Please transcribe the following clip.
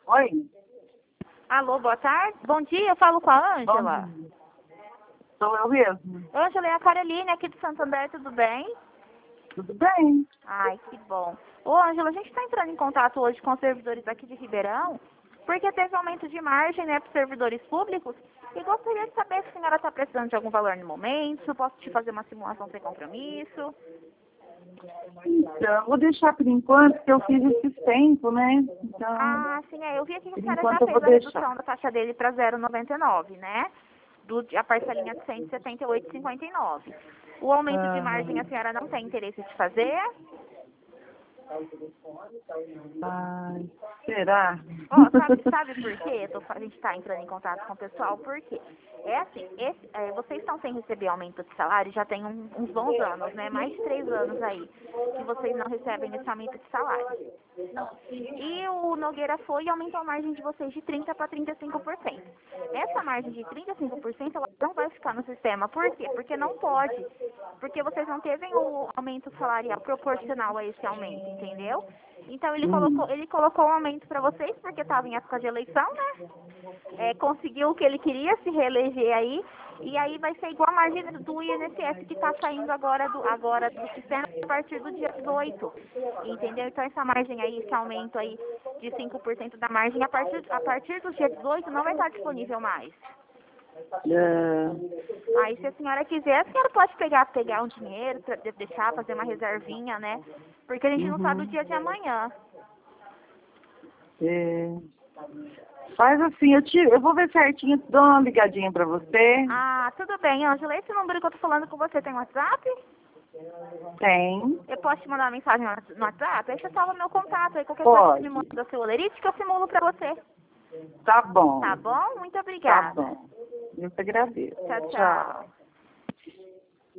Oi? Alô, boa tarde. Bom dia, eu falo com a Ângela. Bom dia. Sou eu mesmo. Ângela, é a Caroline aqui de Santander, tudo bem? Tudo bem? Ai, que bom. Ô, Ângela, a gente está entrando em contato hoje com os servidores aqui de Ribeirão, porque teve aumento de margem, né, para os servidores públicos, e gostaria de saber se a senhora está precisando de algum valor no momento, se eu posso te fazer uma simulação sem compromisso. Então, vou deixar por enquanto, porque eu fiz esse tempo, né? Então, Ah, sim, eu vi aqui que a por senhora já enquanto eu vou fez a deixar. redução da taxa dele para 0,99, né? A parcelinha de 178,59. O aumento de margem a senhora não tem interesse de fazer? Ai, será? Ó, sabe por quê? A gente está entrando em contato com o pessoal, por quê? É assim, vocês estão sem receber aumento de salário já tem uns bons anos, né? Mais de 3 anos aí, que vocês não recebem esse aumento de salário. E o Nogueira foi e aumentou a margem de vocês de 30% para 35%. Essa margem de 35% ela não vai ficar no sistema. Por quê? Porque não pode. Porque vocês não teve o aumento salarial proporcional a esse aumento, entendeu? Então ele colocou um aumento para vocês porque estava em época de eleição, né? Conseguiu o que ele queria, se reeleger aí. E aí vai ser igual a margem do INSS que está saindo agora do sistema a partir do dia 18. Entendeu? Então essa margem aí, esse aumento aí de 5% da margem, a partir do dia 18 não vai estar disponível mais. Aí se a senhora quiser, a senhora pode pegar um dinheiro para deixar, fazer uma reservinha, né? Porque a gente não sabe o dia de amanhã. Faz assim, eu vou ver certinho, dou uma ligadinha pra você. Ah, tudo bem, Ângela. Esse número que eu tô falando com você tem WhatsApp? Tem. Eu posso te mandar uma mensagem no WhatsApp? Aí você salva meu contato. Aí qualquer coisa você me Pode. manda seu olerite que eu simulo pra você. Tá bom. Tá bom? Muito Tá obrigada. bom. Eu te agradeço. Tchau, Tchau. tchau.